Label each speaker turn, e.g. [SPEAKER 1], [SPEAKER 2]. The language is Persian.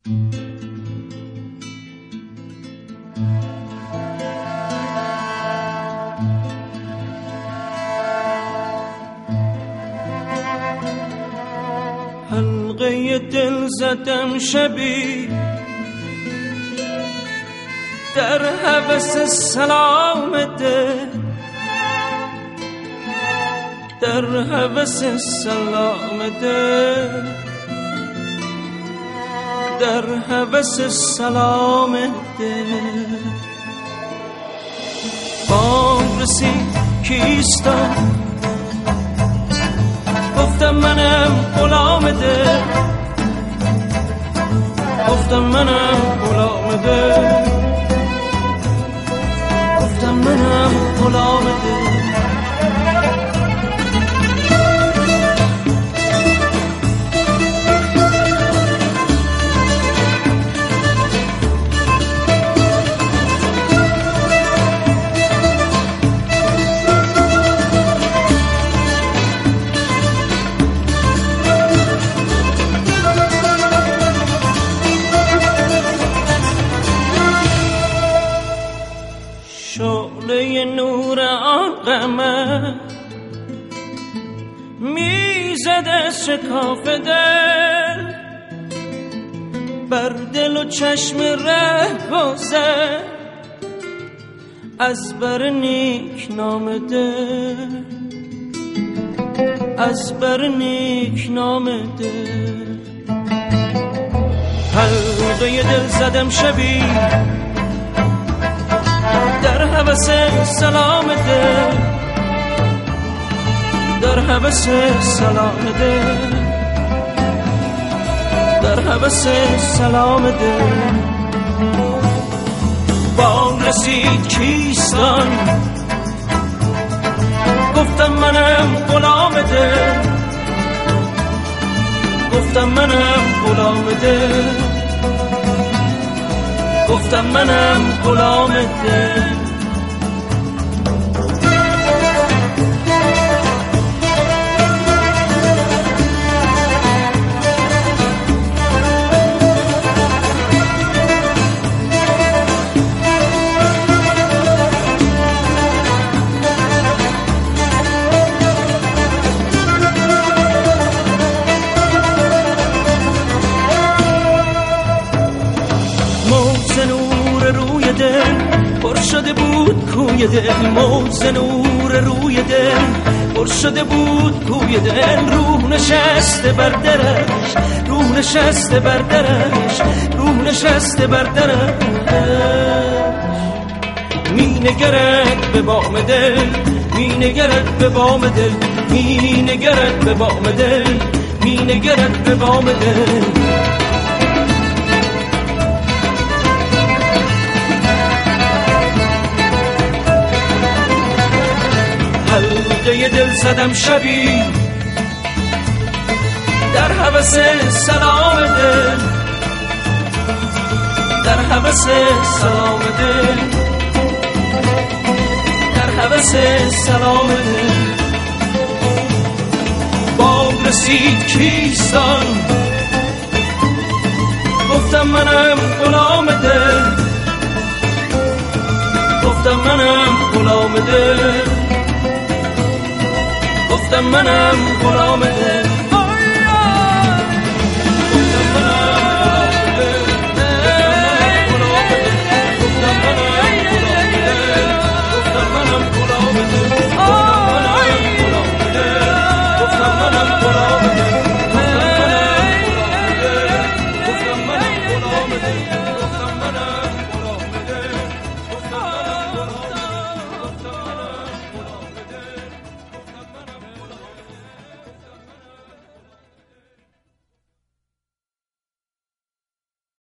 [SPEAKER 1] حلقه دل زدم شبی در هوس سلام دل، در هوس سلام دل، در هوس سلام دل. بام رسید کیستم، گفتم منم غلام دل، گفتم منم غلام دل، گفتم منم غلام دل. شعله نور آن قمر میزد از شکاف دل، بر دل و چشم ره گذر از بر نیک نام دل، از بر نیک نام دل. حلقه دل زدم شبی در هوس سلام دل، در هوس سلام دل، در هوس سلام دل. بام رسید کیستان، گفتم منم غلام دل، گفتم منم غلام دل، گفتم منم غلام دل. پر شده بود کوی دل، موج نور روی دل پر شده بود کوی دل. روح نشسته بر درش، روح نشسته بر درش، روح نشسته بر درش. می نگرد به بام دل، می نگرد به بام دل، می نگرد به بام دل، می نگرد به بام دل. حلقه دل زدم شبی در هوس سلام دل، در هوس سلام دل، در هوس سلام دل. بام رسید کیستان، گفتم منم غلام دل، گفتم منم غلام دل، گفتم منم غلام دل.